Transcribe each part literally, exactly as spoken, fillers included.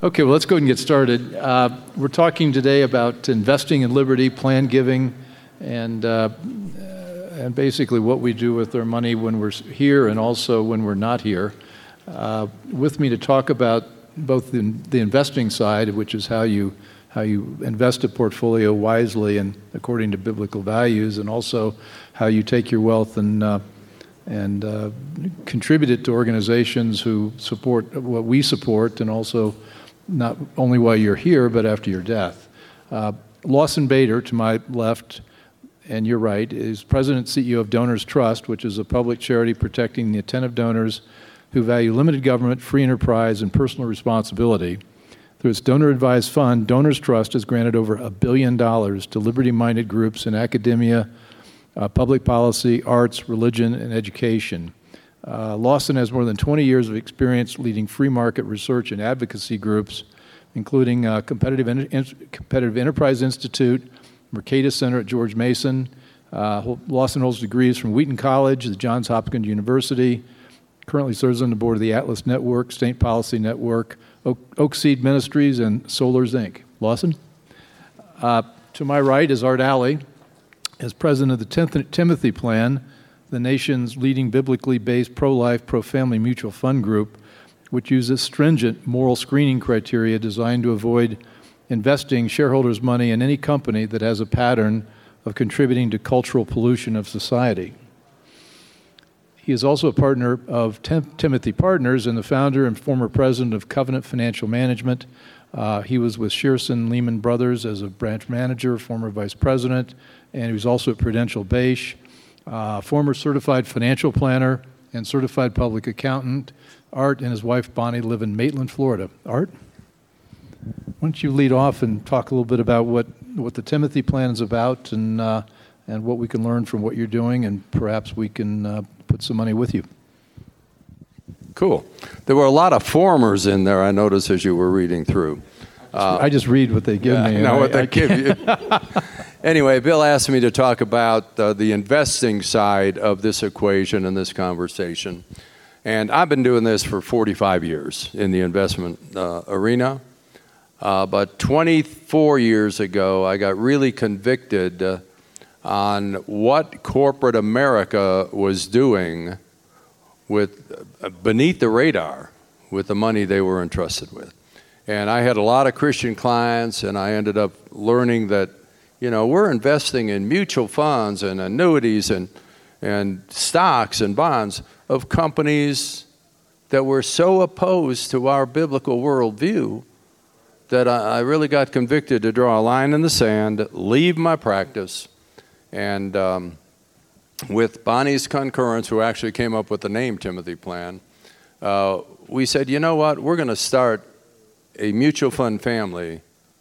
Okay, well, let's go ahead and get started. Uh, we're talking today about investing in liberty, plan giving, and uh, and basically what we do with our money when we're here and also when we're not here. Uh, with me to talk about both the, the investing side, which is how you how you invest a portfolio wisely and according to biblical values, and also how you take your wealth and uh, and uh, contribute it to organizations who support what we support, and also not only while you're here, but after your death. Uh, Lawson Bader, to my left, and your right, is President and C E O of Donors Trust, which is a public charity protecting the attentive donors who value limited government, free enterprise, and personal responsibility. Through its donor-advised fund, Donors Trust has granted over a billion dollars to liberty-minded groups in academia, uh, public policy, arts, religion, and education. Uh, Lawson has more than twenty years of experience leading free market research and advocacy groups, including uh, Competitive, en- Competitive Enterprise Institute, Mercatus Center at George Mason. Uh, Lawson holds degrees from Wheaton College, the Johns Hopkins University, currently serves on the board of the Atlas Network, State Policy Network, Oak, Oak Seed Ministries, and Solars, Incorporated. Lawson? Uh, to my right is Art Alley, as president of the tenth Timothy Plan, the nation's leading biblically based pro-life, pro-family mutual fund group, which uses stringent moral screening criteria designed to avoid investing shareholders' money in any company that has a pattern of contributing to cultural pollution of society. He is also a partner of Tim- Timothy Partners and the founder and former president of Covenant Financial Management. Uh, he was with Shearson Lehman Brothers as a branch manager, former vice president, and he was also at Prudential Bache. Uh, former certified financial planner and certified public accountant. Art and his wife Bonnie live in Maitland, Florida. Art, why don't you lead off and talk a little bit about what, what the Timothy Plan is about, and uh, and what we can learn from what you're doing, and perhaps we can uh, put some money with you. Cool. There were a lot of formers in there, I noticed, as you were reading through. Uh, I just read what they give yeah, me. I know what I, they I give you. Anyway, Bill asked me to talk about uh, the investing side of this equation and this conversation. And I've been doing this for forty-five years in the investment uh, arena. Uh, but twenty-four years ago, I got really convicted uh, on what corporate America was doing with uh, beneath the radar with the money they were entrusted with. And I had a lot of Christian clients, and I ended up learning that, you know, we're investing in mutual funds and annuities and and stocks and bonds of companies that were so opposed to our biblical worldview that I, I really got convicted to draw a line in the sand, leave my practice, and um, with Bonnie's concurrence, who actually came up with the name Timothy Plan, uh, we said, you know what, we're going to start a mutual fund family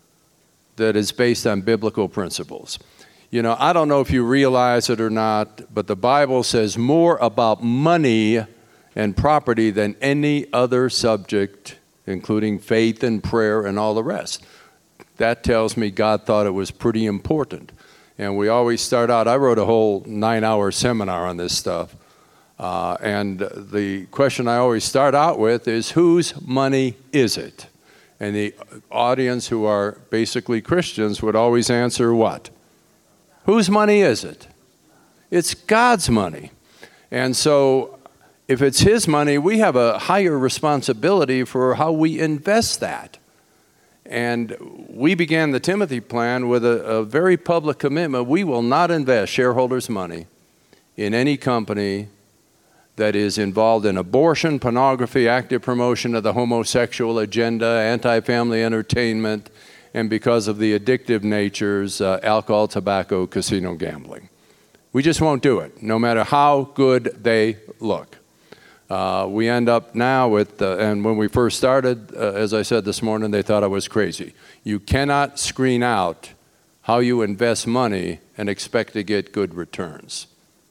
that is based on biblical principles. You know, I don't know if you realize it or not, but the Bible says more about money and property than any other subject, including faith and prayer and all the rest. That tells me God thought it was pretty important. And we always start out, I wrote a whole nine-hour seminar on this stuff. Uh, and the question I always start out with is, whose money is it? And the audience, who are basically Christians, would always answer what? Whose money is it? It's God's money. And so if it's His money, we have a higher responsibility for how we invest that. And we began the Timothy Plan with a, a very public commitment. We will not invest shareholders' money in any company that is involved in abortion, pornography, active promotion of the homosexual agenda, anti-family entertainment, and because of the addictive natures, uh, alcohol, tobacco, casino gambling. We just won't do it, no matter how good they look. Uh, we end up now with, uh, and when we first started, uh, as I said this morning, they thought I was crazy. You cannot screen out how you invest money and expect to get good returns.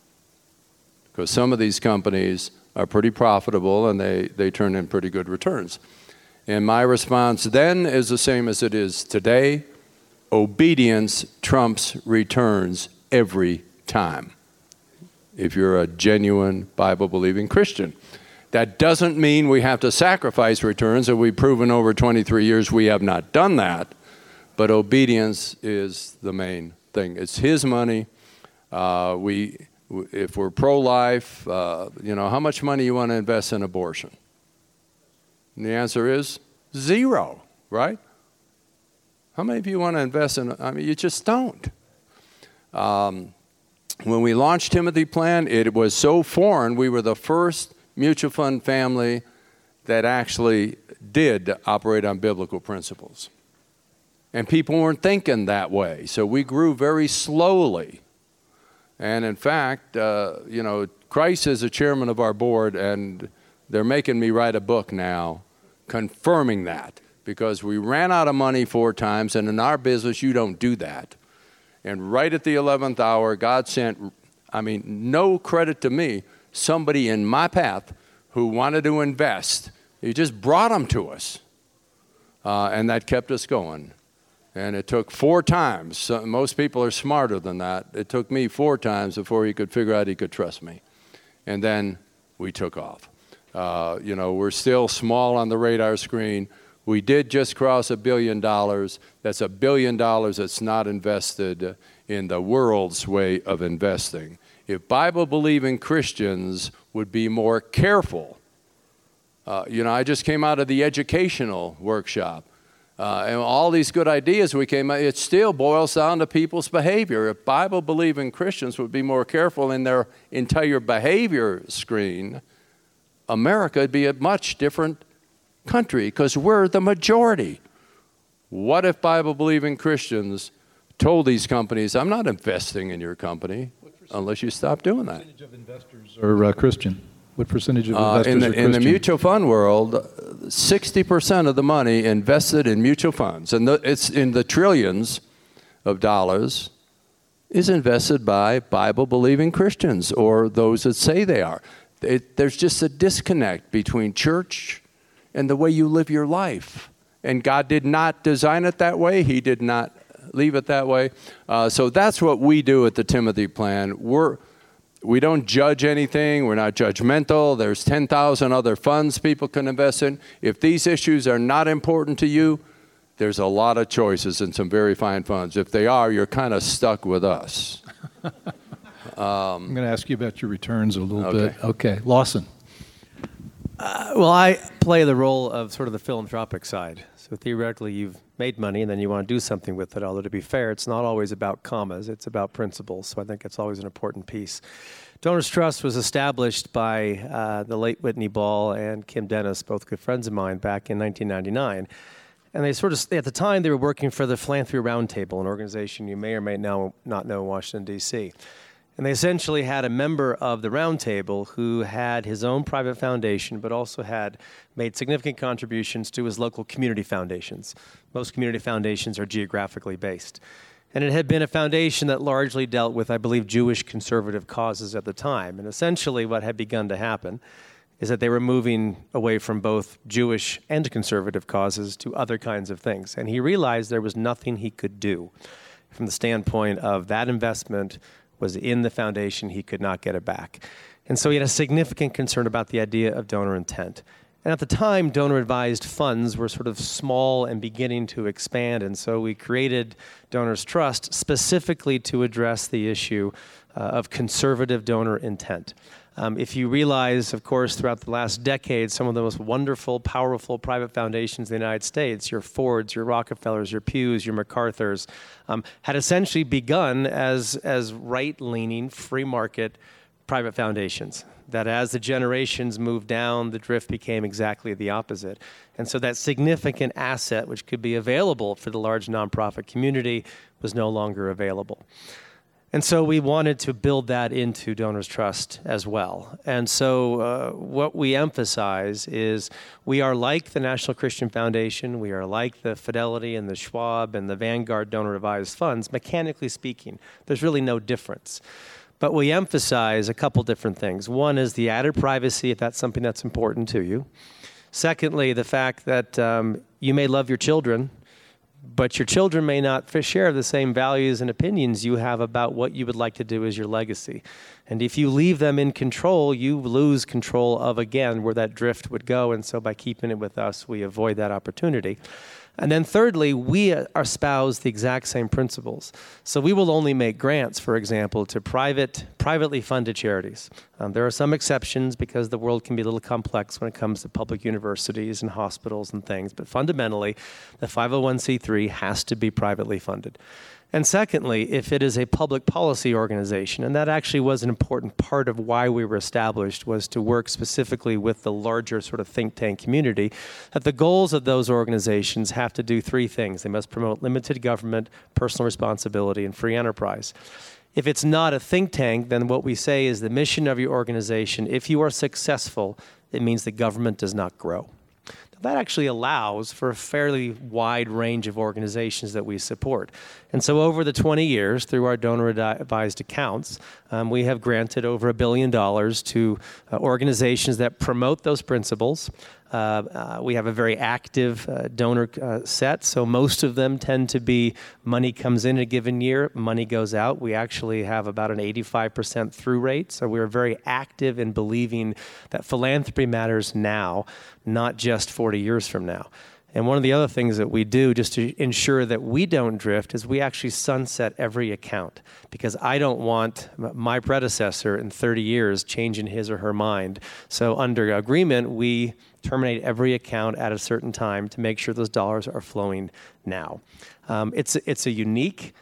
Because some of these companies are pretty profitable and they, they turn in pretty good returns. And my response then is the same as it is today. Obedience trumps returns every time, if you're a genuine Bible-believing Christian. That doesn't mean we have to sacrifice returns, and we've proven over twenty-three years we have not done that, but obedience is the main thing. It's his money. Uh, we, if we're pro-life, uh, you know, how much money you want to invest in abortion? And the answer is zero, right? How many of you want to invest in, I mean, you just don't. Um, when we launched Timothy Plan, it was so foreign, we were the first mutual fund family that actually did operate on biblical principles. And people weren't thinking that way, so we grew very slowly. And in fact, uh, you know, Christ is the chairman of our board, and they're making me write a book now confirming that, because we ran out of money four times, and in our business, you don't do that. And right at the eleventh hour, God sent, I mean, no credit to me, somebody in my path who wanted to invest. He just brought them to us, uh, and that kept us going. And it took four times. So most people are smarter than that. It took me four times before he could figure out he could trust me. And then we took off. Uh, you know, we're still small on the radar screen. We did just cross a billion dollars. That's a billion dollars that's not invested in the world's way of investing. If Bible-believing Christians would be more careful, uh, you know, I just came out of the educational workshop. Uh, and all these good ideas we came out, it still boils down to people's behavior. If Bible-believing Christians would be more careful in their entire behavior screen, America would be a much different country because we're the majority. What if Bible-believing Christians told these companies, I'm not investing in your company unless you stop doing that? What percentage of investors are uh, Christian? What percentage of Uh, investors in, the, are Christian? in the mutual fund world, sixty percent of the money invested in mutual funds, and the, it's in the trillions of dollars, is invested by Bible-believing Christians or those that say they are. It, there's just a disconnect between church and the way you live your life. And God did not design it that way. He did not leave it that way. Uh, so that's what we do at the Timothy Plan. We're We don't judge anything. We're not judgmental. There's ten thousand other funds people can invest in. If these issues are not important to you, there's a lot of choices in some very fine funds. If they are, you're kind of stuck with us. um, I'm going to ask you about your returns a little Okay. bit. Okay. Lawson. Uh, well, I play the role of sort of the philanthropic side. So theoretically, you've made money and then you want to do something with it. Although to be fair, it's not always about commas. It's about principles. So I think it's always an important piece. Donors Trust was established by uh, the late Whitney Ball and Kim Dennis, both good friends of mine, back in nineteen ninety-nine. And they sort of, at the time, they were working for the Philanthropy Roundtable, an organization you may or may now not know in Washington, D C And they essentially had a member of the Roundtable who had his own private foundation, but also had made significant contributions to his local community foundations. Most community foundations are geographically based. And it had been a foundation that largely dealt with, I believe, Jewish conservative causes at the time. And essentially what had begun to happen is that they were moving away from both Jewish and conservative causes to other kinds of things. And he realized there was nothing he could do from the standpoint of that investment was in the foundation, he could not get it back. And so he had a significant concern about the idea of donor intent. And at the time, donor-advised funds were sort of small and beginning to expand, and so we created Donors Trust specifically to address the issue uh, of conservative donor intent. Um, if you realize, of course, throughout the last decade, some of the most wonderful, powerful private foundations in the United States, your Fords, your Rockefellers, your Pews, your MacArthurs, um, had essentially begun as, as right-leaning, free market private foundations. That as the generations moved down, the drift became exactly the opposite. And so that significant asset, which could be available for the large nonprofit community, was no longer available. And so we wanted to build that into Donors Trust as well. And so uh, what we emphasize is we are like the National Christian Foundation, we are like the Fidelity and the Schwab and the Vanguard donor-advised funds, mechanically speaking. There's really no difference. But we emphasize a couple different things. One is the added privacy, if that's something that's important to you. Secondly, the fact that um, you may love your children, but your children may not f- share the same values and opinions you have about what you would like to do as your legacy. And if you leave them in control, you lose control of, again, where that drift would go. And so by keeping it with us, we avoid that opportunity. And then thirdly, we espouse the exact same principles. So we will only make grants, for example, to private, privately funded charities. Um, there are some exceptions because the world can be a little complex when it comes to public universities and hospitals and things. But fundamentally, the five oh one c three has to be privately funded. And secondly, if it is a public policy organization, and that actually was an important part of why we were established, was to work specifically with the larger sort of think tank community, that the goals of those organizations have to do three things. They must promote limited government, personal responsibility, and free enterprise. If it's not a think tank, then what we say is the mission of your organization, if you are successful, it means the government does not grow. That actually allows for a fairly wide range of organizations that we support. And so over the twenty years, through our donor-advised accounts, um, we have granted over a billion dollars to uh, organizations that promote those principles. Uh, uh, we have a very active uh, donor uh, set, so most of them tend to be money comes in a given year, money goes out. We actually have about an eighty-five percent through rate, so we're very active in believing that philanthropy matters now, not just forty years from now. And one of the other things that we do just to ensure that we don't drift is we actually sunset every account, because I don't want my predecessor in thirty years changing his or her mind. So under agreement, we terminate every account at a certain time to make sure those dollars are flowing now. Um, it's, it's a unique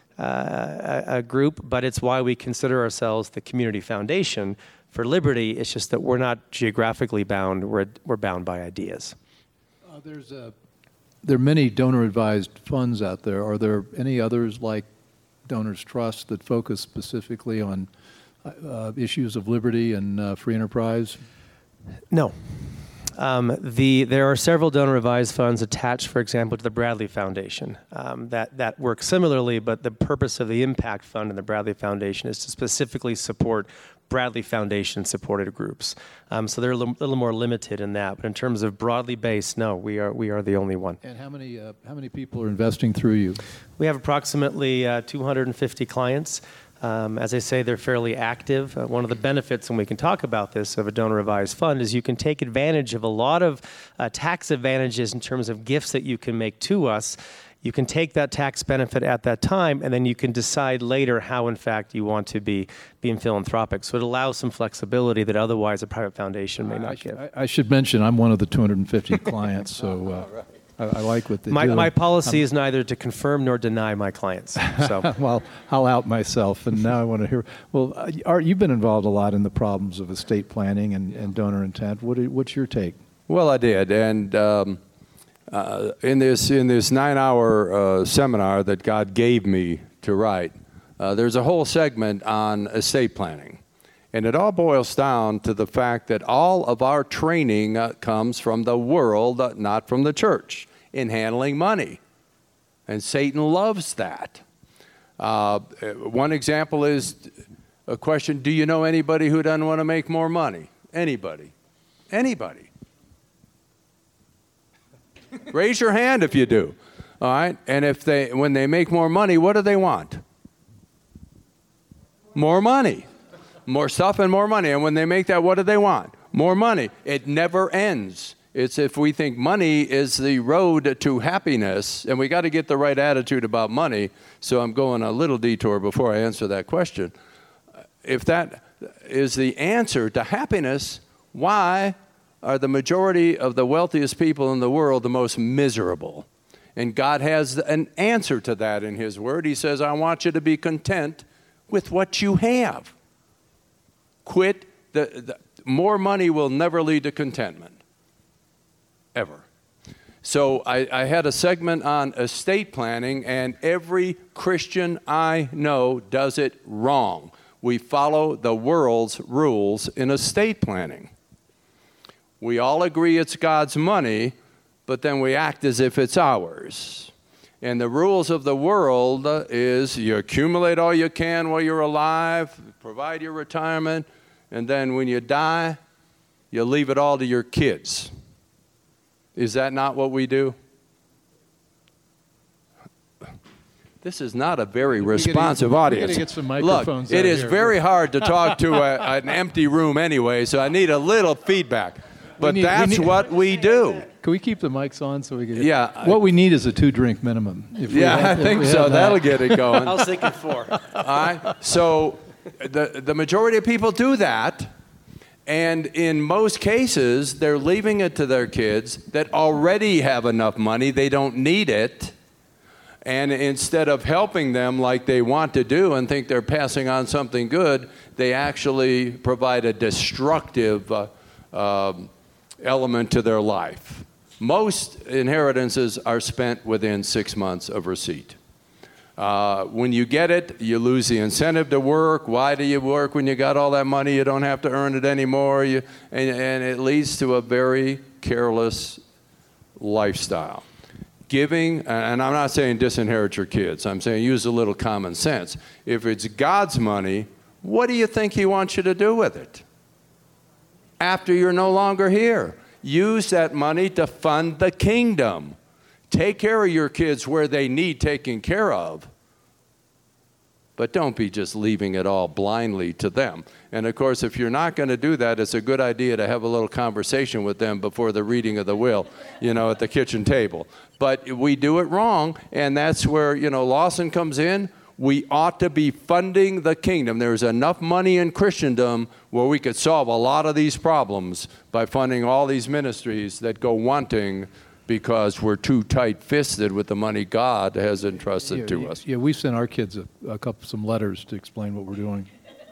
uh, a, a group, but it's why we consider ourselves the community foundation for liberty. It's just that we're not geographically bound, we're, we're bound by ideas. Uh, there's a, there are many donor-advised funds out there. Are there any others like Donors Trust that focus specifically on uh, issues of liberty and uh, free enterprise? No. Um, the, there are several donor-advised funds attached, for example, to the Bradley Foundation um, that, that work similarly, but the purpose of the Impact Fund and the Bradley Foundation is to specifically support Bradley Foundation-supported groups. Um, so they're a little, little more limited in that. But in terms of broadly based, no, we are, we are the only one. And how many, uh, how many people are investing through you? We have approximately uh, two hundred fifty clients. Um, as I say, they're fairly active. Uh, one of the benefits, and we can talk about this, of a donor-advised fund is you can take advantage of a lot of uh, tax advantages in terms of gifts that you can make to us. You can take that tax benefit at that time, and then you can decide later how, in fact, you want to be being philanthropic. So it allows some flexibility that otherwise a private foundation may not I, sh- give. I, I should mention I'm one of the two hundred fifty clients, so uh, I, I like what they My, do. my policy is neither to confirm nor deny my clients. So. Well, I'll out myself, and now I want to hear. Well, uh, Art, you've been involved a lot in the problems of estate planning and, and donor intent. What, what's your take? Well, I did, and um, uh, in this in this nine-hour uh, seminar that God gave me to write, uh, there's a whole segment on estate planning, and it all boils down to the fact that all of our training uh, comes from the world, uh, not from the church, in handling money, and Satan loves that. Uh, one example is a question: do you know anybody who doesn't want to make more money? Anybody? Anybody? Raise your hand if you do. All right? And if they, when they make more money, what do they want? More money. More stuff and more money. And when they make that, what do they want? More money. It never ends. It's if we think money is the road to happiness, and we got to get the right attitude about money. So I'm going a little detour before I answer that question. If that is the answer to happiness, why are the majority of the wealthiest people in the world the most miserable? And God has an answer to that in His Word. He says, I want you to be content with what you have. Quit. The, the more money will never lead to contentment, ever. So I, I had a segment on estate planning, and every Christian I know does it wrong. We follow the world's rules in estate planning. We all agree it's God's money, but then we act as if it's ours. And the rules of the world is you accumulate all you can while you're alive, provide your retirement, and then when you die, you leave it all to your kids. Is that not what we do? This is not a very gotta- responsive we gotta audience. get some Look, microphones it out is here. very hard to talk to a, an empty room anyway, so I need a little feedback. But need- we that's need- what we do. Can we keep the mics on so we can? Yeah, I- What we need is a two-drink minimum. If we Yeah, have- I if think we so. have That'll that. get it going. I was thinking four. All right. So the, the majority of people do that. And in most cases, they're leaving it to their kids that already have enough money. They don't need it. And instead of helping them like they want to do and think they're passing on something good, they actually provide a destructive uh, um, element to their life. Most inheritances are spent within six months of receipt. Uh, when you get it, you lose the incentive to work. Why do you work when you got all that money? You don't have to earn it anymore. You, and, and it leads to a very careless lifestyle. Giving, and I'm not saying disinherit your kids. I'm saying use a little common sense. If it's God's money, what do you think He wants you to do with it after you're no longer here? Use that money to fund the kingdom. Take care of your kids where they need taking care of. But don't be just leaving it all blindly to them. And of course, if you're not going to do that, it's a good idea to have a little conversation with them before the reading of the will, you know, at the kitchen table. But we do it wrong, and that's where, you know, Lawson comes in. We ought to be funding the kingdom. There's enough money in Christendom where we could solve a lot of these problems by funding all these ministries that go wanting because we're too tight-fisted with the money God has entrusted Yeah, to yeah, us. Yeah, we sent our kids a, a couple, some letters to explain what we're doing.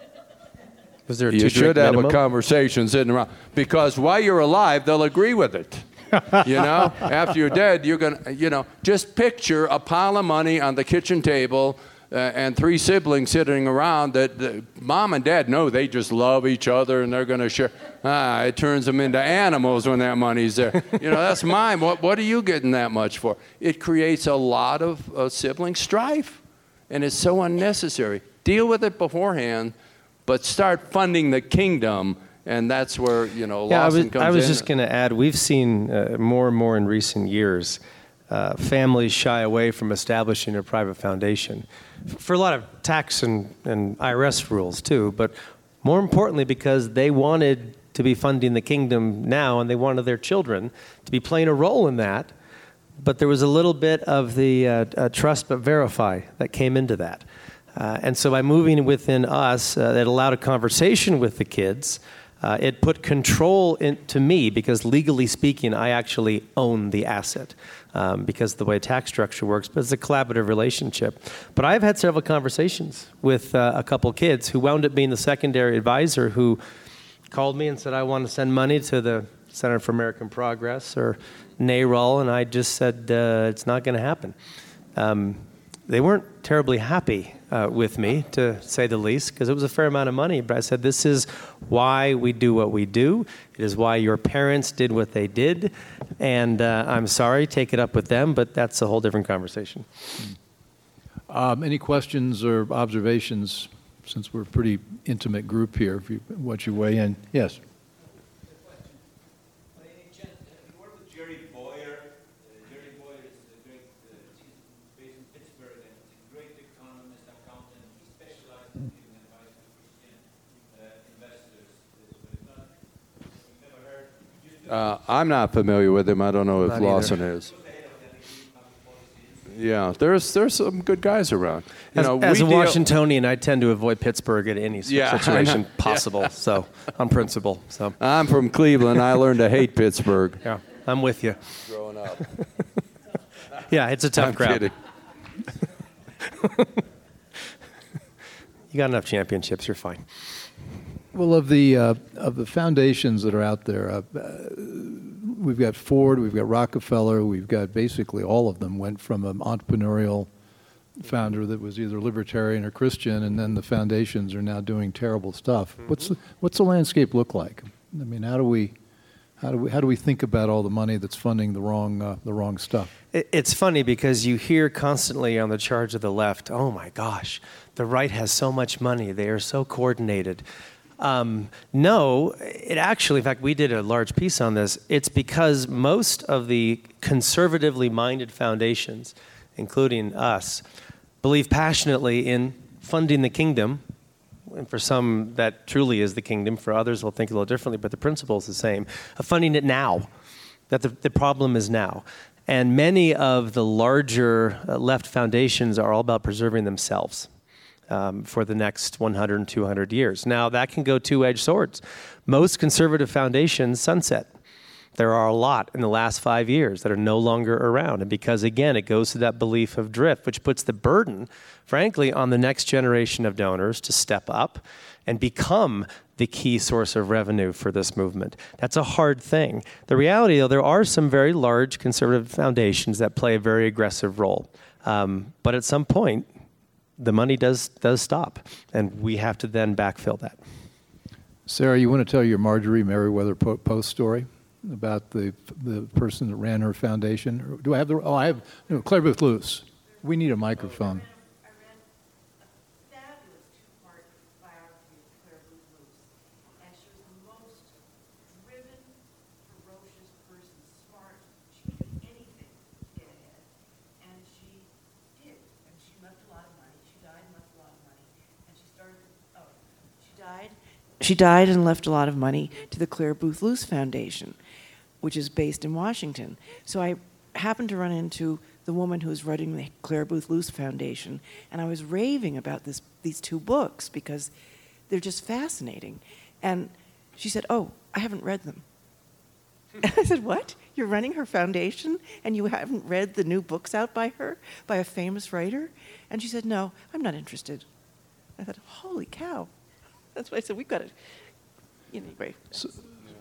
Was there a You two-drink should have minimum? a conversation sitting around, because while you're alive, they'll agree with it. You know, after you're dead, you're gonna, you know, just picture a pile of money on the kitchen table uh, and three siblings sitting around that the, mom and dad know they just love each other and they're gonna share. Ah, it turns them into animals when that money's there. You know, that's mine. What what are you getting that much for? It creates a lot of uh, sibling strife, and it's so unnecessary. Deal with it beforehand, but start funding the kingdom. And that's where, you know, Yeah, I Lawson was, comes I was in. just going to add, we've seen uh, more and more in recent years uh, families shy away from establishing a private foundation for a lot of tax and, and I R S rules too, but more importantly because they wanted to be funding the kingdom now and they wanted their children to be playing a role in that, but there was a little bit of the uh, uh, trust but verify that came into that. Uh, and so by moving within us, uh, that allowed a conversation with the kids. Uh, it put control into me because legally speaking, I actually own the asset um, because of the way tax structure works, but it's a collaborative relationship. But I've had several conversations with uh, a couple kids who wound up being the secondary advisor who called me and said, I want to send money to the Center for American Progress or NARAL, and I just said, uh, it's not going to happen. Um, they weren't terribly happy uh, with me, to say the least, because it was a fair amount of money. But I said, this is why we do what we do. It is why your parents did what they did. And uh, I'm sorry, take it up with them, but that's a whole different conversation. Um, any questions or observations, since we're a pretty intimate group here, if you want you weigh in? Yes. Uh, I'm not familiar with him. I don't know if Not Lawson either. is. Yeah, there's there's some good guys around. You As, know, as a we deal- Washingtonian, I tend to avoid Pittsburgh at any s- Yeah, I situation know. possible, so on principle. So I'm from Cleveland. I learned to hate Pittsburgh yeah, I'm with you. growing up. Yeah, it's a tough I'm crowd. kidding. You got enough championships, you're fine. Well, of the uh, of the foundations that are out there, uh, uh, we've got Ford, we've got Rockefeller, we've got basically all of them went from an entrepreneurial founder that was either libertarian or Christian, and then the foundations are now doing terrible stuff. Mm-hmm. What's the, what's the landscape look like? I mean, how do we how do we how do we think about all the money that's funding the wrong uh, the wrong stuff? It, it's funny because you hear constantly on the charge of the left, oh my gosh, the right has so much money, they are so coordinated. Um, no, it actually, in fact, we did a large piece on this. It's because most of the conservatively minded foundations, including us, believe passionately in funding the kingdom. And for some, that truly is the kingdom. For others, will think a little differently, but the principle is the same, of funding it now, that the, the problem is now. And many of the larger uh, left foundations are all about preserving themselves um, for the next one hundred and two hundred years. Now, that can go two-edged swords. Most conservative foundations sunset. There are a lot in the last five years that are no longer around. And because, again, it goes to that belief of drift, which puts the burden, frankly, on the next generation of donors to step up and become the key source of revenue for this movement. That's a hard thing. The reality, though, there are some very large conservative foundations that play a very aggressive role. Um, but at some point, the money does does stop, and we have to then backfill that. Sarah, you want to tell your Marjorie Merriweather Po- Post story about the the person that ran her foundation? Or do I have the? Oh, I have. No, Claire Booth Lewis. We need a microphone. I read a fabulous two-part biography of Claire Booth Lewis, and she was the most driven, ferocious person, smart. She could do anything to get ahead, and she did. And she left a lot of money. She died and left a lot of money, and she started. Oh, she died. She died and left a lot of money to the Claire Booth Lewis Foundation, which is based in Washington. So I happened to run into the woman who was running the Claire Booth Lewis Foundation, and I was raving about this, these two books because they're just fascinating. And she said, "Oh, I haven't read them." And I said, "What? You're running her foundation and you haven't read the new books out by her, by a famous writer?" And she said, "No, I'm not interested." I thought, holy cow. That's why I said, we've got to, you know, anyway. So,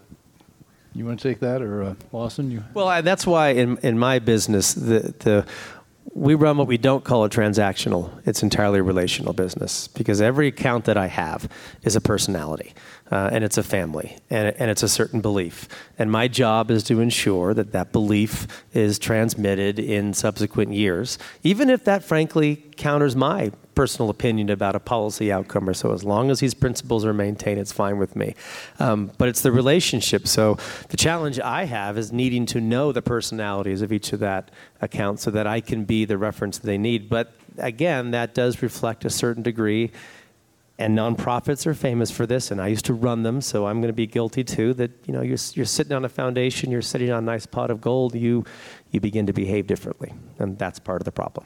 you want to take that, or uh, Lawson? You. Well, I, that's why in in my business, the the we run what we don't call a transactional. It's entirely relational business, because every account that I have is a personality, uh, and it's a family, and and it's a certain belief. And my job is to ensure that that belief is transmitted in subsequent years, even if that, frankly, counters my personal opinion about a policy outcome or so. As long as these principles are maintained, it's fine with me. Um, but it's the relationship. So the challenge I have is needing to know the personalities of each of that account so that I can be the reference they need. But again, that does reflect a certain degree, and nonprofits are famous for this, and I used to run them, so I'm going to be guilty too, that, you know, you're, you're sitting on a foundation, you're sitting on a nice pot of gold, you, you begin to behave differently, and that's part of the problem.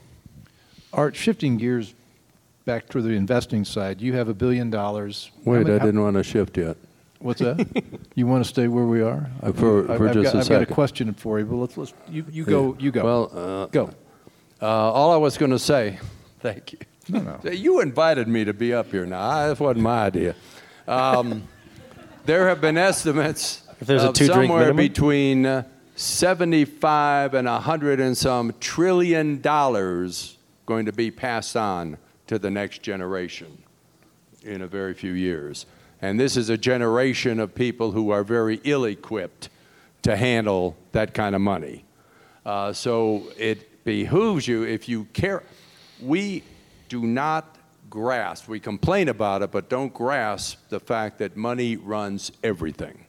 Art, shifting gears back to the investing side, you have a billion dollars. Wait, How many- I didn't want to shift yet. What's that? You want to stay where we are? Uh, for- I've- for I've just got, a I've got a second. question for you, but let's, let's you, you go. You go. Well, uh, go. Uh, all I was going to say, thank you. No, no. You invited me to be up here now. That wasn't my idea. Um, there have been estimates If there's a of two-drink somewhere minimum? between uh, seventy-five and a hundred and some trillion dollars going to be passed on to the next generation in a very few years. And this is a generation of people who are very ill-equipped to handle that kind of money. Uh, so it behooves you, if you care. We do not grasp, we complain about it, but don't grasp the fact that money runs everything.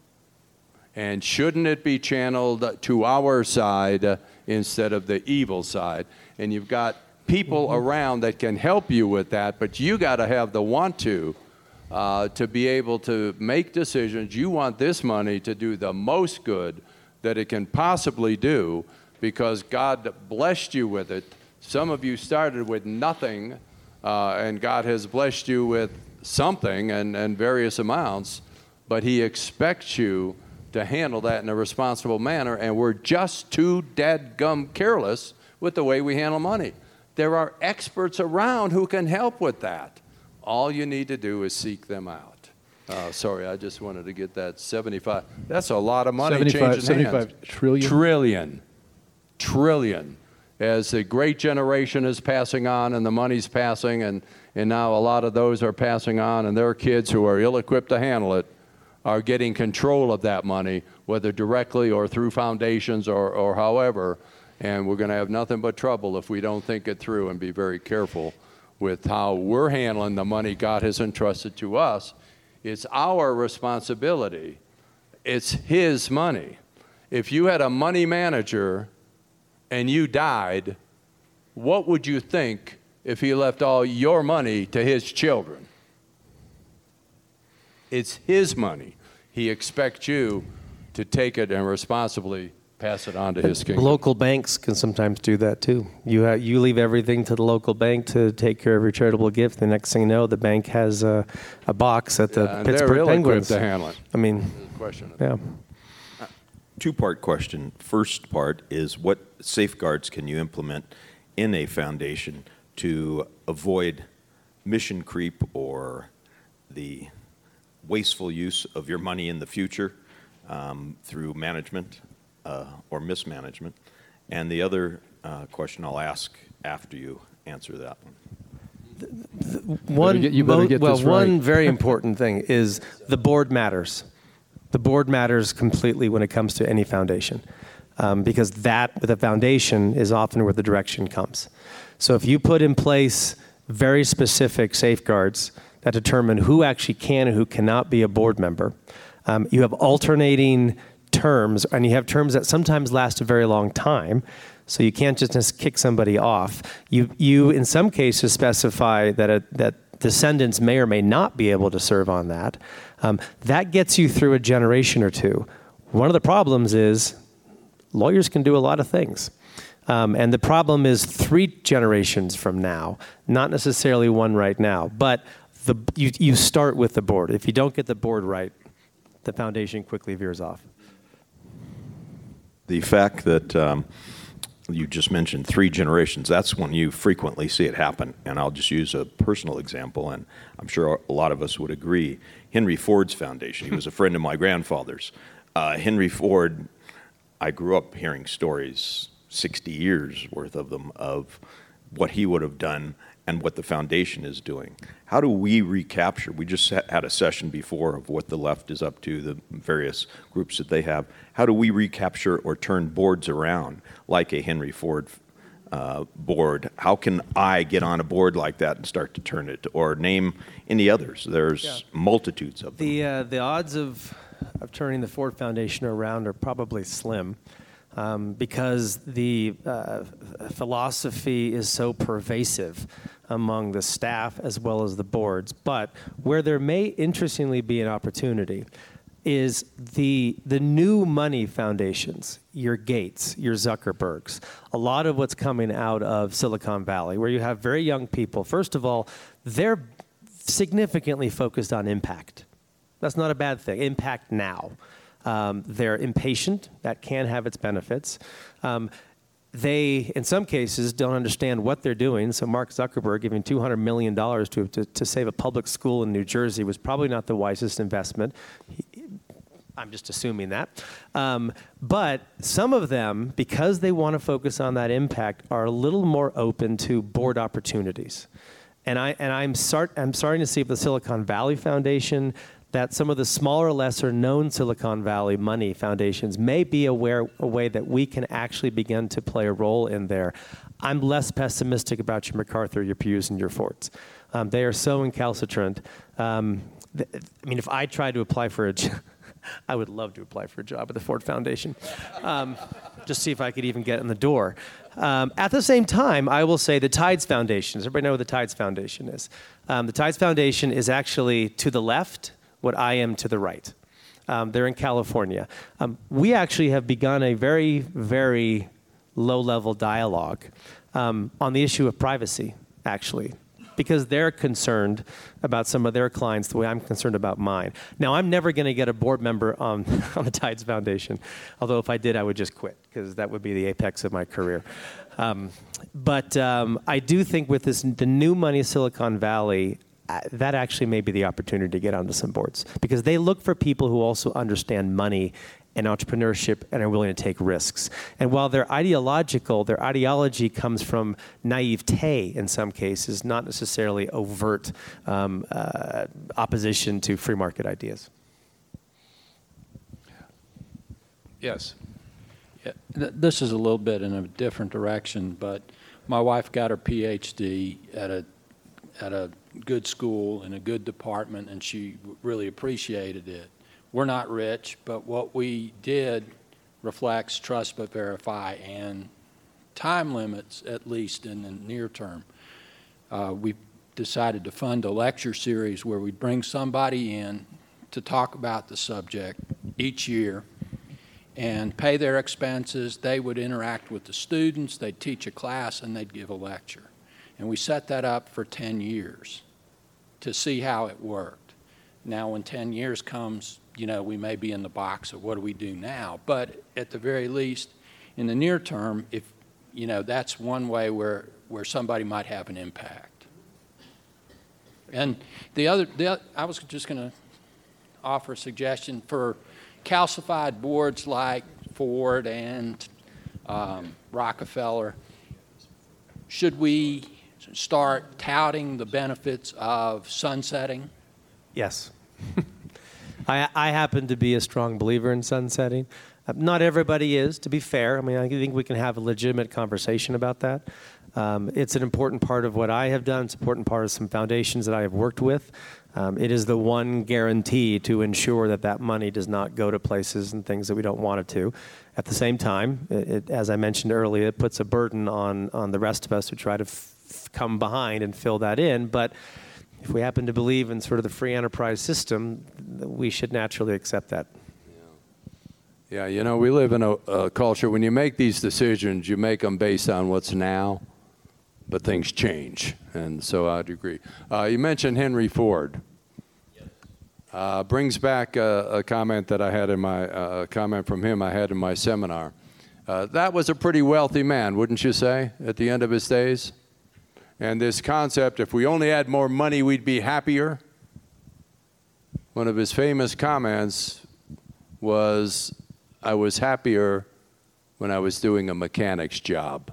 And shouldn't it be channeled to our side uh, instead of the evil side? And you've got people mm-hmm. around that can help you with that, but you got to have the want to uh, to be able to make decisions. You want this money to do the most good that it can possibly do, because God blessed you with it. Some of you started with nothing, uh, and God has blessed you with something and, and various amounts, but He expects you to handle that in a responsible manner, and we're just too dadgum careless with the way we handle money. There are experts around who can help with that. All you need to do is seek them out. Uh, sorry, I just wanted to get that seventy-five. That's a lot of money changing hands. seventy-five trillion? Trillion. Trillion. As the great generation is passing on and the money's passing, and, and now a lot of those are passing on, and their kids who are ill-equipped to handle it are getting control of that money, whether directly or through foundations or, or however. And we're going to have nothing but trouble if we don't think it through and be very careful with how we're handling the money God has entrusted to us. It's our responsibility. It's His money. If you had a money manager and you died, what would you think if he left all your money to his children? It's his money. He expects you to take it and responsibly pass it on to his kingdom. Local banks can sometimes do that too. You ha- you leave everything to the local bank to take care of your charitable gift. The next thing you know, the bank has a, a box at the Yeah, and Pittsburgh they're Penguins. ill-equipped to handle it. I mean, Question. yeah. Two-part question. First part is, what safeguards can you implement in a foundation to avoid mission creep or the wasteful use of your money in the future um, through management uh, or mismanagement? And the other uh, question I'll ask after you answer that one. One, get- you better mo- get well, this one right. very important thing is the board matters. The board matters completely when it comes to any foundation, um, because that, with a foundation, is often where the direction comes. So if you put in place very specific safeguards that determine who actually can and who cannot be a board member, um, you have alternating terms, and you have terms that sometimes last a very long time. So you can't just, just kick somebody off. You, you in some cases, specify that a, that descendants may or may not be able to serve on that. Um, that gets you through a generation or two. One of the problems is lawyers can do a lot of things. Um, and the problem is three generations from now, not necessarily one right now. But the, you, you start with the board. If you don't get the board right, the foundation quickly veers off. The fact that um, you just mentioned three generations, that's when you frequently see it happen. And I'll just use a personal example, and I'm sure a lot of us would agree. Henry Ford's foundation, he was a friend of my grandfather's. Uh, Henry Ford, I grew up hearing stories, sixty years worth of them, of what he would have done and what the foundation is doing. How do we recapture? We just had a session before of what the left is up to, the various groups that they have. How do we recapture or turn boards around like a Henry Ford uh, board? How can I get on a board like that and start to turn it? Or name any others. There's Yeah. multitudes of them. The, uh, the odds of, of turning the Ford Foundation around are probably slim. Um, because the uh, philosophy is so pervasive among the staff as well as the boards. But where there may interestingly be an opportunity is the the new money foundations, your Gates, your Zuckerbergs, a lot of what's coming out of Silicon Valley, where you have very young people. First of all, they're significantly focused on impact. That's not a bad thing. Impact now. Um, they're impatient. That can have its benefits. Um, they, in some cases, don't understand what they're doing. So Mark Zuckerberg giving two hundred million dollars to, to, to save a public school in New Jersey was probably not the wisest investment. He, I'm just assuming that. Um, but some of them, because they want to focus on that impact, are a little more open to board opportunities. And, I, and I'm, start, I'm starting to see with the Silicon Valley Foundation that some of the smaller, lesser known Silicon Valley money foundations may be aware, a way that we can actually begin to play a role in there. I'm less pessimistic about your MacArthur, your Pews, and your Fords. Um, they are so incalcitrant. Um, th- I mean, if I tried to apply for a job, I would love to apply for a job at the Ford Foundation. Um, just see if I could even get in the door. Um, at the same time, I will say the Tides Foundation. Does everybody know what the Tides Foundation is? Um, the Tides Foundation is actually to the left what I am to the right. Um, they're in California. Um, we actually have begun a very, very low-level dialogue um, on the issue of privacy, actually, because they're concerned about some of their clients the way I'm concerned about mine. Now, I'm never going to get a board member on, on the Tides Foundation, although if I did, I would just quit, because that would be the apex of my career. Um, but um, I do think with this, the new money Silicon Valley, Uh, that actually may be the opportunity to get onto some boards, because they look for people who also understand money and entrepreneurship and are willing to take risks. And while they're ideological, their ideology comes from naivete in some cases, not necessarily overt um, uh, opposition to free market ideas. Yes. Yeah, th- this is a little bit in a different direction, but my wife got her P H D at a at a good school in a good department, and she really appreciated it. We're not rich, but what we did reflects trust but verify and time limits, at least in the near term. uh, we decided to fund a lecture series where we'd bring somebody in to talk about the subject each year and pay their expenses. They would interact with the students, they'd teach a class, and they'd give a lecture. And we set that up for ten years to see how it worked. Now, when ten years comes, you know, we may be in the box of what do we do now. But at the very least, in the near term, if, you know, that's one way where, where somebody might have an impact. And the other, the, oth- I was just going to offer a suggestion for calcified boards like Ford and um, Rockefeller. Should we start touting the benefits of sunsetting? Yes. I, I happen to be a strong believer in sunsetting. Uh, not everybody is, to be fair. I mean, I think we can have a legitimate conversation about that. Um, it's an important part of what I have done. It's an important part of some foundations that I have worked with. Um, it is the one guarantee to ensure that that money does not go to places and things that we don't want it to. At the same time, it, it, as I mentioned earlier, it puts a burden on, on the rest of us who try to f- come behind and fill that in. But if we happen to believe in sort of the free enterprise system, we should naturally accept that. Yeah, you know, we live in a, a culture, when you make these decisions, you make them based on what's now, but things change, and so I'd agree. Uh, you mentioned Henry Ford. Uh, brings back a, a comment that I had in my, uh, a comment from him I had in my seminar. Uh, that was a pretty wealthy man, wouldn't you say, at the end of his days? And this concept, if we only had more money, we'd be happier. One of his famous comments was, I was happier when I was doing a mechanic's job.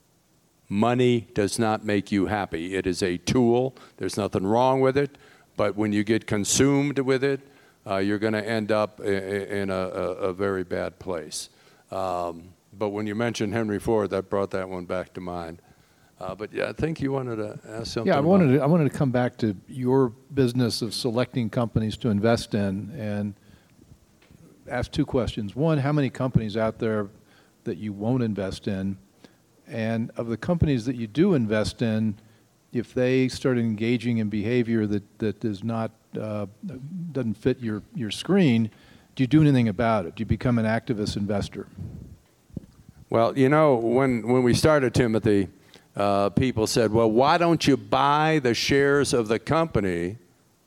Money does not make you happy. It is a tool. There's nothing wrong with it. But when you get consumed with it, uh, you're going to end up in a, a, a very bad place. Um, but when you mentioned Henry Ford, that brought that one back to mind. Uh, but yeah, I think you wanted to ask something. Yeah, I about wanted to, I wanted to come back to your business of selecting companies to invest in and ask two questions. One, how many companies out there that you won't invest in? And of the companies that you do invest in, if they start engaging in behavior that, that is not, uh, doesn't fit your, your screen, do you do anything about it? Do you become an activist investor? Well, you know, when, when we started, Timothy, uh, people said, well, why don't you buy the shares of the company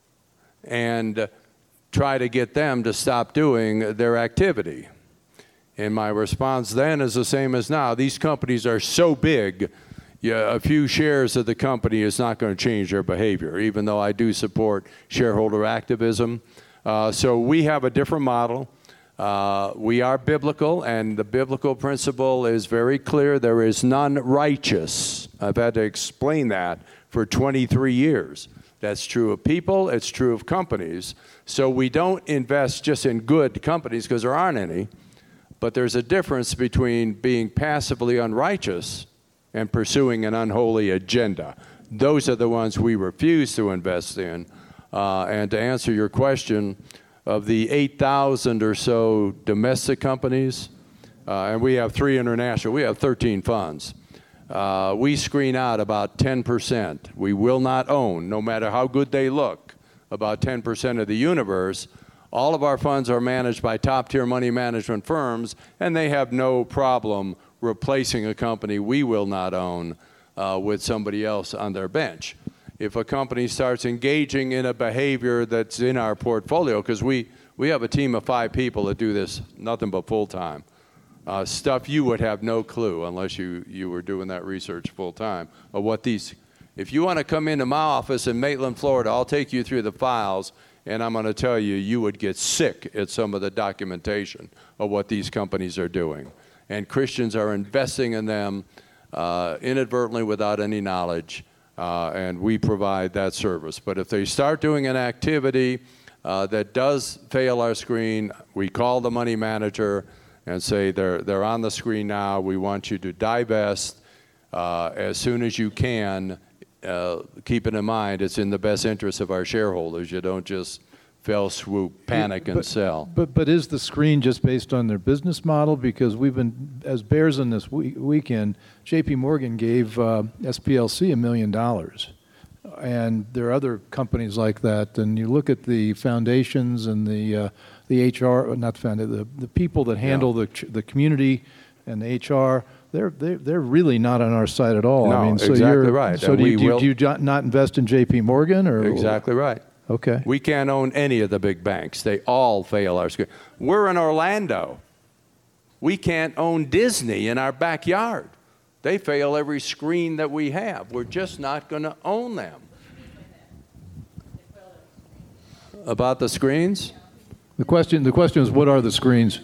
and uh, try to get them to stop doing their activity? And my response then is the same as now. These companies are so big, yeah, a few shares of the company is not going to change their behavior, even though I do support shareholder activism. Uh, so we have a different model. Uh, we are biblical, and the biblical principle is very clear. There is none righteous. I've had to explain that for twenty-three years. That's true of people. It's true of companies. So we don't invest just in good companies because there aren't any. But there's a difference between being passively unrighteous and pursuing an unholy agenda. Those are the ones we refuse to invest in. Uh, and to answer your question, of the eight thousand or so domestic companies, uh, and we have three international, we have thirteen funds. Uh, we screen out about ten percent. We will not own, no matter how good they look, about ten percent of the universe. All of our funds are managed by top-tier money management firms, and they have no problem replacing a company we will not own uh, with somebody else on their bench. If a company starts engaging in a behavior that's in our portfolio, because we, we have a team of five people that do this nothing but full-time, uh, stuff you would have no clue unless you, you were doing that research full-time of what these, if you want to come into my office in Maitland, Florida, I'll take you through the files. And I'm going to tell you, you would get sick at some of the documentation of what these companies are doing. And Christians are investing in them uh, inadvertently without any knowledge, uh, and we provide that service. But if they start doing an activity uh, that does fail our screen, we call the money manager and say, they're, they're on the screen now. We want you to divest uh, as soon as you can. Uh, keeping in mind, it's in the best interest of our shareholders. You don't just fell swoop, panic, and but, sell. But but is the screen just based on their business model? Because we've been, as bears in this week, weekend, J P Morgan gave uh, S P L C a million dollars. and there are other companies like that. And you look at the foundations and the uh, the H R, not the founda- the the people that handle the ch- the community and the H R. They're they're they're really not on our side at all. No, I mean, so exactly you're, right. So And do you, we do, you, will- do you jo- not invest in J P Morgan or Exactly right. Okay. We can't own any of the big banks. They all fail our screen. We're in Orlando. We can't own Disney in our backyard. They fail every screen that we have. We're just not going to own them. About the screens? The question the question is, what are the screens?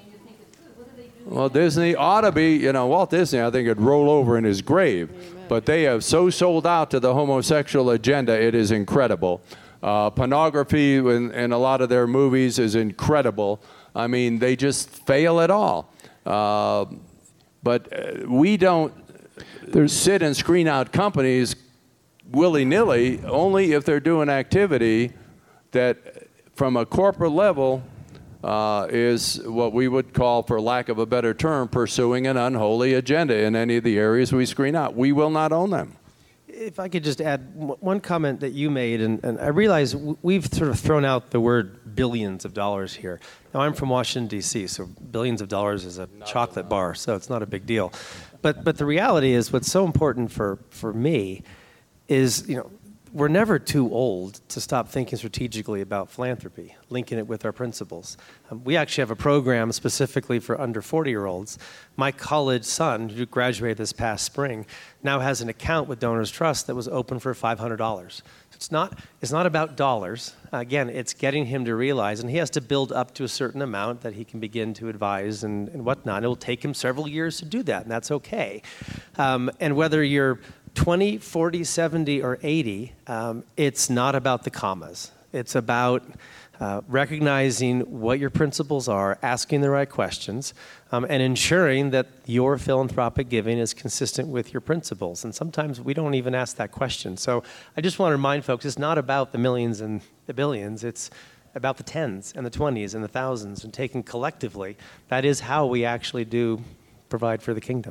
Well, Disney ought to be, you know, Walt Disney, I think, would roll over in his grave. But they have so sold out to the homosexual agenda, it is incredible. Uh, pornography in, in a lot of their movies is incredible. I mean, they just fail at all. Uh, but uh, we don't There's, sit and screen out companies willy-nilly, only if they're doing activity that, from a corporate level, uh, is what we would call, for lack of a better term, pursuing an unholy agenda in any of the areas we screen out. We will not own them. If I could just add w- one comment that you made, and, and I realize w- we've sort of thrown out the word billions of dollars here. Now, I'm from Washington, D C, so billions of dollars is a chocolate bar, so it's not a big deal. But but the reality is, what's so important for, for me is, you know, we're never too old to stop thinking strategically about philanthropy, linking it with our principles. Um, we actually have a program specifically for under forty-year-olds. My college son, who graduated this past spring, now has an account with Donors Trust that was open for five hundred dollars. It's not, it's not about dollars. Again, it's getting him to realize, and he has to build up to a certain amount that he can begin to advise and, and whatnot. It will take him several years to do that, and that's okay. Um, and whether you're twenty, forty, seventy, or eighty, um, it's not about the commas. It's about uh, recognizing what your principles are, asking the right questions, um, and ensuring that your philanthropic giving is consistent with your principles. And sometimes we don't even ask that question. So I just want to remind folks, it's not about the millions and the billions. It's about the tens and the twenties and the thousands, and taken collectively. That is how we actually do provide for the kingdom.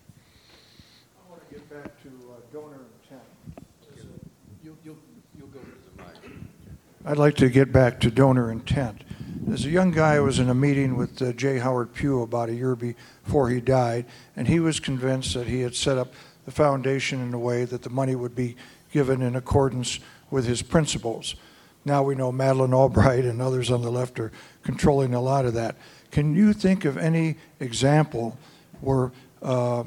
I want to get back to uh, donor intent. You'll, you'll, you'll go to the mic. I'd like to get back to donor intent. As a young guy, I was in a meeting with uh, J. Howard Pugh about a year before he died, and he was convinced that he had set up the foundation in a way that the money would be given in accordance with his principles. Now we know Madeleine Albright and others on the left are controlling a lot of that. Can you think of any example where uh,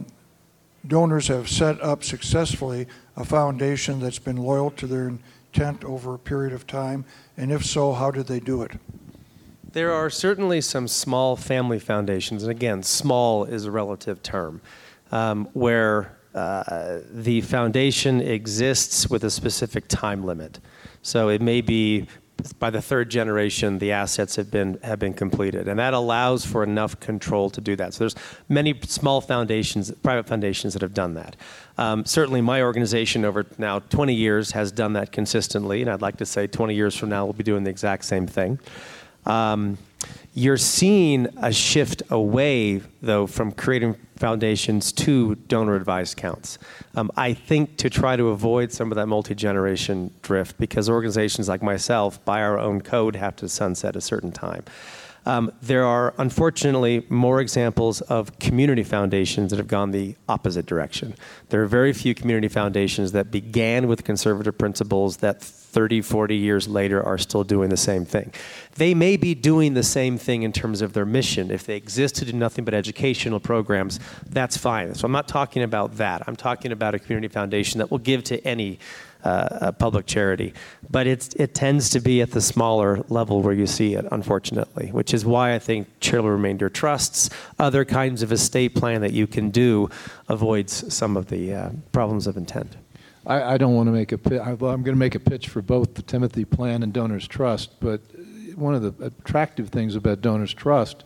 donors have set up successfully a foundation that's been loyal to their intent over a period of time? And if so, how did they do it? There are certainly some small family foundations, and again, small is a relative term, um, where uh, the foundation exists with a specific time limit. So it may be by the third generation, the assets have been have been completed, and that allows for enough control to do that. So there's many small foundations, private foundations, that have done that. Um, certainly, my organization over now twenty years has done that consistently, and I'd like to say twenty years from now we'll be doing the exact same thing. Um, you're seeing a shift away, though, from creating foundations to donor-advised accounts. Um, I think to try to avoid some of that multi-generation drift, because organizations like myself, by our own code, have to sunset at a certain time. Um, there are, unfortunately, more examples of community foundations that have gone the opposite direction. There are very few community foundations that began with conservative principles that thirty, forty years later are still doing the same thing. They may be doing the same thing in terms of their mission. If they exist to do nothing but educational programs, that's fine. So I'm not talking about that. I'm talking about a community foundation that will give to any uh, public charity. But it's, it tends to be at the smaller level where you see it, unfortunately, which is why I think charitable remainder trusts, other kinds of estate plan that you can do, avoids some of the uh, problems of intent. I, I don't want to make a pitch. I'm going to make a pitch for both the Timothy Plan and Donors Trust, but one of the attractive things about Donors Trust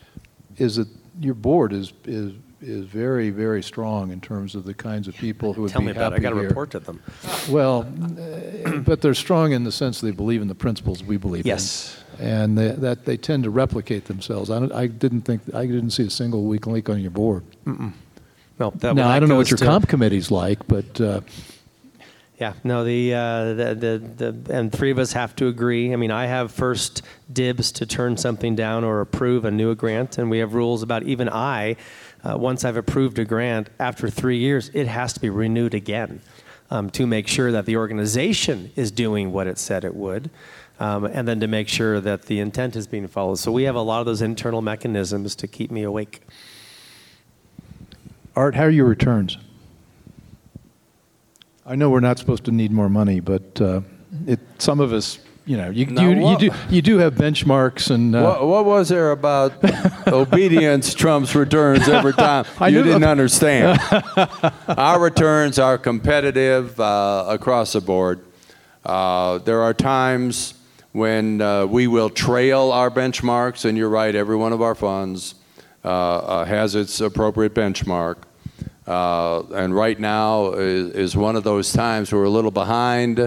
is that your board is is is very, very strong in terms of the kinds of people who would Tell be me about it. I happy got to here. report to them. Well, uh, but they're strong in the sense they believe in the principles we believe Yes. in, and they, that they tend to replicate themselves. I, don't, I didn't think I didn't see a single weak link on your board. Mm-mm. Well, that, Now that I don't know what goes your to- comp committee's like, but. Uh, Yeah, no, the, uh, the, the, the, and three of us have to agree. I mean, I have first dibs to turn something down or approve a new grant, and we have rules about even I, uh, once I've approved a grant, after three years, it has to be renewed again um, to make sure that the organization is doing what it said it would, um, and then to make sure that the intent is being followed. So we have a lot of those internal mechanisms to keep me awake. Art, how are your returns? I know we're not supposed to need more money, but uh, it, some of us, you know, you, Now, you, you, what- do, you do have benchmarks and... Uh, What, what was there about obedience trumps returns every time? I You knew- didn't understand. Our returns are competitive uh, across the board. Uh, there are times when uh, we will trail our benchmarks, and you're right, every one of our funds uh, uh, has its appropriate benchmark. Uh, and right now is, is one of those times we're a little behind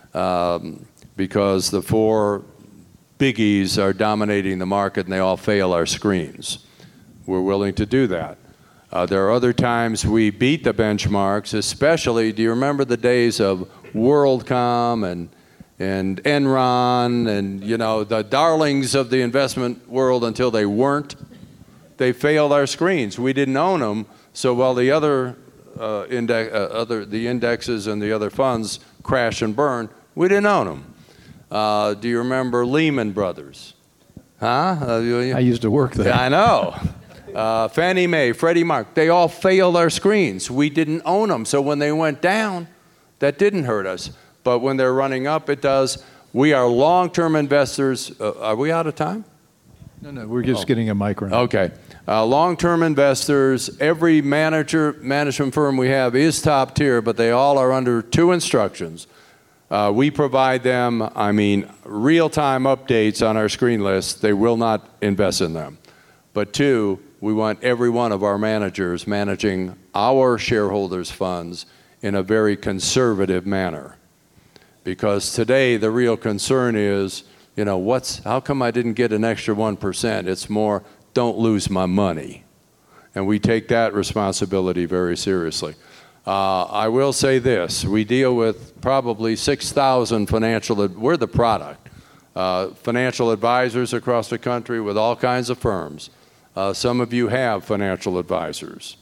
um, because the four biggies are dominating the market and they all fail our screens. We're willing to do that. Uh, there are other times we beat the benchmarks, especially, do you remember the days of WorldCom and, and Enron and, you know, the darlings of the investment world until they weren't? They failed our screens. We didn't own them. So while the other, uh, index, uh, other the indexes and the other funds crash and burn, we didn't own them. Uh, do you remember Lehman Brothers? Huh? Uh, you, I used to work there. Yeah, I know. Uh, Fannie Mae, Freddie Mac, they all failed our screens. We didn't own them. So when they went down, that didn't hurt us. But when they're running up, it does. We are long-term investors. Uh, are we out of time? No, no, we're just Oh. getting a mic around. Okay. Uh, long-term investors, every manager, management firm we have is top tier, but they all are under two instructions. Uh, we provide them, I mean, real-time updates on our screen list. They will not invest in them. But two, we want every one of our managers managing our shareholders' funds in a very conservative manner. Because today the real concern is, you know, what's, how come I didn't get an extra one percent? It's more, don't lose my money. And we take that responsibility very seriously. Uh, I will say this, we deal with probably six thousand financial, we're the product, uh, financial advisors across the country with all kinds of firms. Uh, some of you have financial advisors.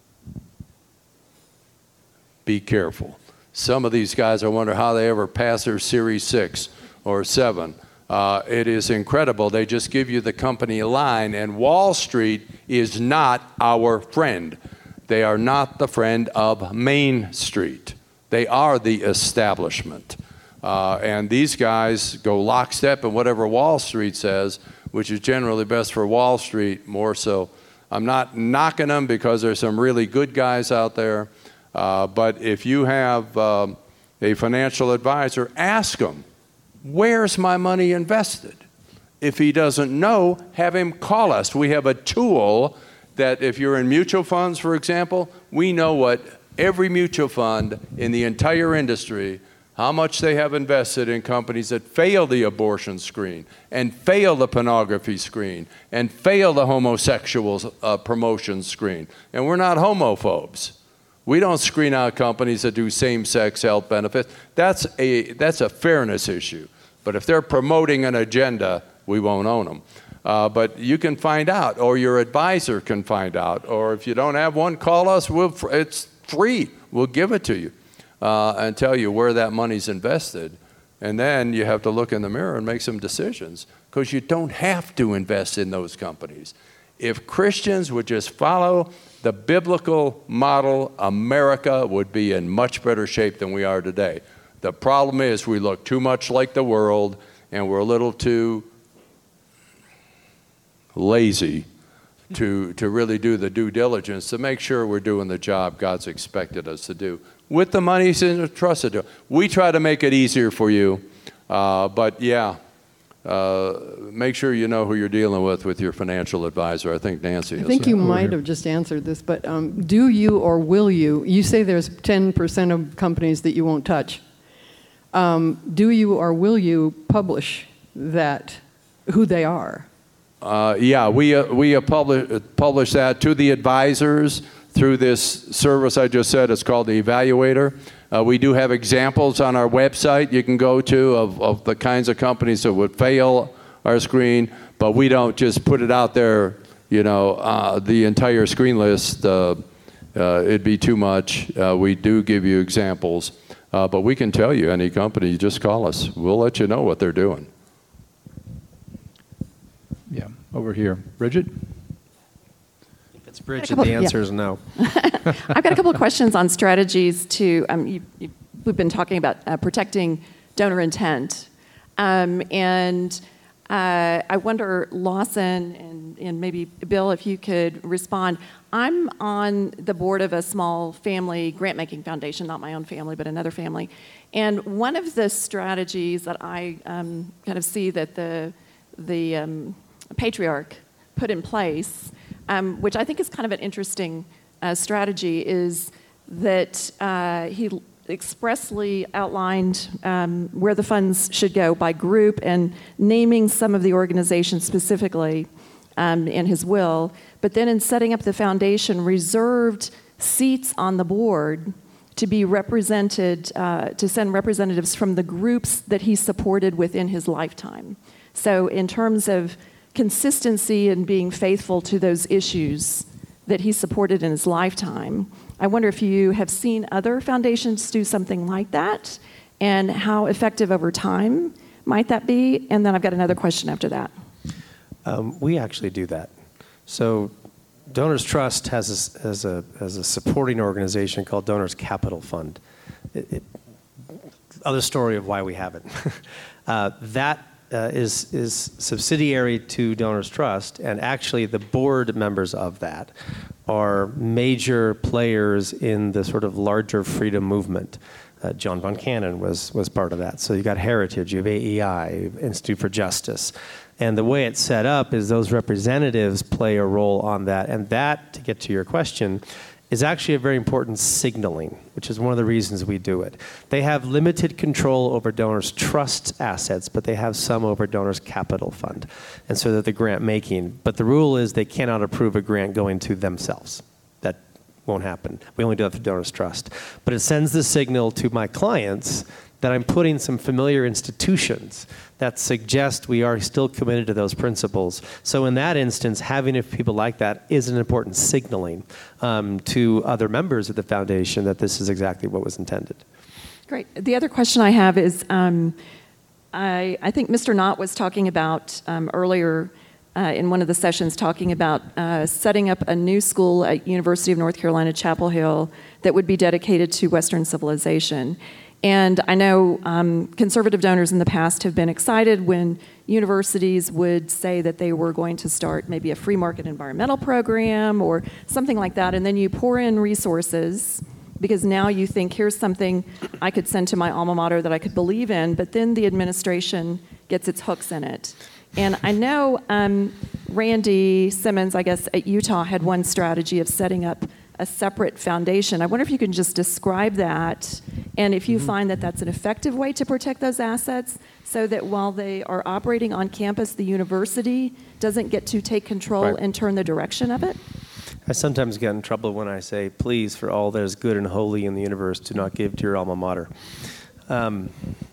Be careful. Some of these guys, I wonder how they ever pass their Series six or seven. Uh, it is incredible. They just give you the company line, and Wall Street is not our friend. They are not the friend of Main Street. They are the establishment. Uh, and these guys go lockstep in whatever Wall Street says, which is generally best for Wall Street more so. I'm not knocking them because there's some really good guys out there. Uh, but if you have um, a financial advisor, ask him, where's my money invested? If he doesn't know, have him call us. We have a tool that if you're in mutual funds, for example, we know what every mutual fund in the entire industry, how much they have invested in companies that fail the abortion screen and fail the pornography screen and fail the homosexual uh, promotion screen. And we're not homophobes. We don't screen out companies that do same-sex health benefits. That's a, that's a fairness issue. But if they're promoting an agenda, we won't own them. Uh, but you can find out, or your advisor can find out, or if you don't have one, call us. We'll, it's free. We'll give it to you uh, and tell you where that money's invested. And then you have to look in the mirror and make some decisions, because you don't have to invest in those companies. If Christians would just follow the biblical model, America would be in much better shape than we are today. The problem is we look too much like the world, and we're a little too lazy to, to really do the due diligence to make sure we're doing the job God's expected us to do with the money He's entrusted to. We try to make it easier for you, uh, but yeah, uh, make sure you know who you're dealing with with your financial advisor. I think Nancy I has think that. you might have just answered this, but um, do you or will you, you say there's ten percent of companies that you won't touch. Um, do you or will you publish that, who they are? Uh, yeah, we, uh, we uh, publish, uh, publish that to the advisors through this service I just said. It's called the Evaluator. Uh, we do have examples on our website you can go to of, of the kinds of companies that would fail our screen, but we don't just put it out there, you know, uh, the entire screen list. Uh, uh, it'd be too much. Uh, we do give you examples, uh, but we can tell you any company, you just call us. We'll let you know what they're doing. Yeah, over here. Bridget? If it's Bridget, couple- the yeah. answer is no. I've got a couple of questions on strategies to, um, you, you, we've been talking about uh, protecting donor intent. Um, and uh, I wonder, Lawson and, and maybe Bill, if you could respond. I'm on the board of a small family grant-making foundation, not my own family, but another family. And one of the strategies that I um, kind of see that the, the um, patriarch put in place, um, which I think is kind of an interesting uh, strategy, is that uh, he expressly outlined um, where the funds should go by group and naming some of the organizations specifically um, in his will, but then in setting up the foundation, reserved seats on the board to be represented, uh, to send representatives from the groups that he supported within his lifetime. So in terms of consistency and being faithful to those issues that he supported in his lifetime, I wonder if you have seen other foundations do something like that, and how effective over time might that be? And then I've got another question after that. Um, we actually do that. So Donors Trust has a, has a, has a supporting organization called Donors Capital Fund. It, it, other story of why we have it. uh, that uh, is, is subsidiary to Donors Trust, and actually the board members of that are major players in the sort of larger freedom movement. Uh, John Von Cannon was, was part of that. So you got Heritage, you have A E I, you have Institute for Justice. And the way it's set up is those representatives play a role on that. And that, to get to your question, is actually a very important signaling, which is one of the reasons we do it. They have limited control over Donors Trust assets, but they have some over Donors Capital Fund. And so they're the grant making. But the rule is they cannot approve a grant going to themselves. That won't happen. We only do that for Donors Trust. But it sends the signal to my clients that I'm putting some familiar institutions that suggest we are still committed to those principles. So in that instance, having people like that is an important signaling um, to other members of the foundation that this is exactly what was intended. Great. The other question I have is, um, I, I think Mister Knott was talking about um, earlier uh, in one of the sessions, talking about uh, setting up a new school at University of North Carolina, Chapel Hill, that would be dedicated to Western civilization. And I know um, conservative donors in the past have been excited when universities would say that they were going to start maybe a free market environmental program or something like that, and then you pour in resources because now you think, here's something I could send to my alma mater that I could believe in, but then the administration gets its hooks in it. And I know um, Randy Simmons, I guess, at Utah had one strategy of setting up a separate foundation. I wonder if you can just describe that, and if you mm-hmm. find that that's an effective way to protect those assets, so that while they are operating on campus, the university doesn't get to take control right. and turn the direction of it? I sometimes get in trouble when I say, please, for all that is good and holy in the universe, do not give to your alma mater. Um,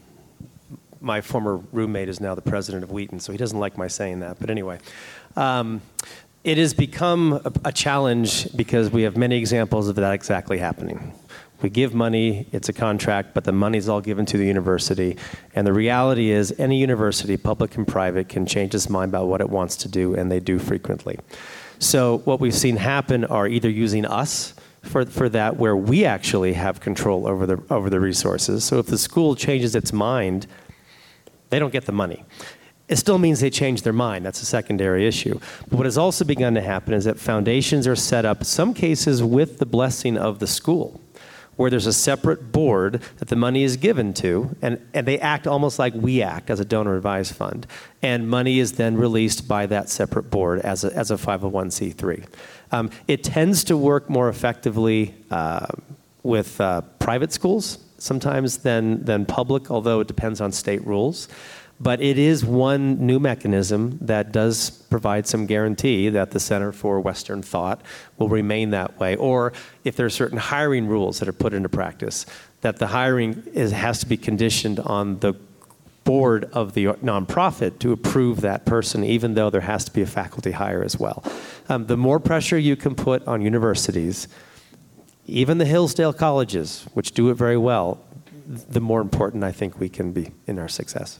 my former roommate is now the president of Wheaton, so he doesn't like my saying that. But anyway, um, it has become a, a challenge because we have many examples of that exactly happening. We give money, it's a contract, but the money's all given to the university. And the reality is any university, public and private, can change its mind about what it wants to do, and they do frequently. So what we've seen happen are either using us for, for that, where we actually have control over the, over the resources. So if the school changes its mind, they don't get the money. It still means they change their mind. That's a secondary issue. But what has also begun to happen is that foundations are set up, some cases with the blessing of the school, where there's a separate board that the money is given to, and, and they act almost like we act as a donor advised fund. And money is then released by that separate board as a, as a five oh one c three. Um, it tends to work more effectively uh, with uh, private schools sometimes than, than public, although it depends on state rules. But it is one new mechanism that does provide some guarantee that the Center for Western Thought will remain that way. Or if there are certain hiring rules that are put into practice, that the hiring is, has to be conditioned on the board of the nonprofit to approve that person, even though there has to be a faculty hire as well. Um, the more pressure you can put on universities, even the Hillsdale colleges, which do it very well, the more important I think we can be in our success.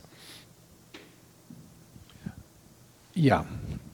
Yeah.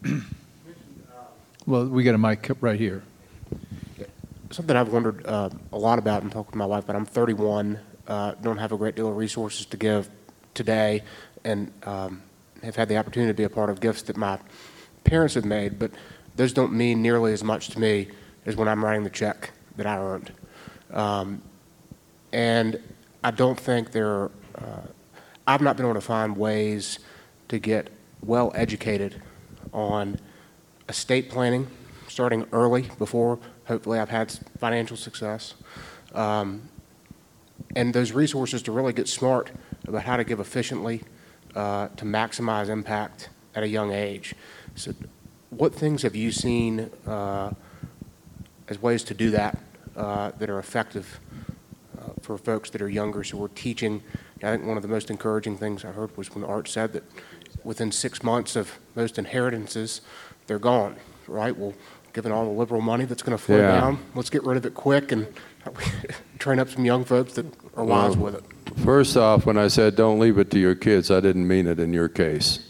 Well, we got a mic right here. Something I've wondered uh, a lot about and talked with my wife about. I'm thirty-one, uh, don't have a great deal of resources to give today, and um, have had the opportunity to be a part of gifts that my parents have made, but those don't mean nearly as much to me as when I'm writing the check that I earned. Um, and I don't think there are, uh, I've not been able to find ways to get well educated on estate planning, starting early before hopefully I've had financial success. Um, and those resources to really get smart about how to give efficiently, uh, to maximize impact at a young age. So what things have you seen uh, as ways to do that uh, that are effective uh, for folks that are younger? So we're teaching. I think one of the most encouraging things I heard was when Art said that within six months of most inheritances, they're gone, right? Well, given all the liberal money that's going to flow Yeah. down, let's get rid of it quick and train up some young folks that are wise Well, with it. First off, when I said don't leave it to your kids, I didn't mean it in your case.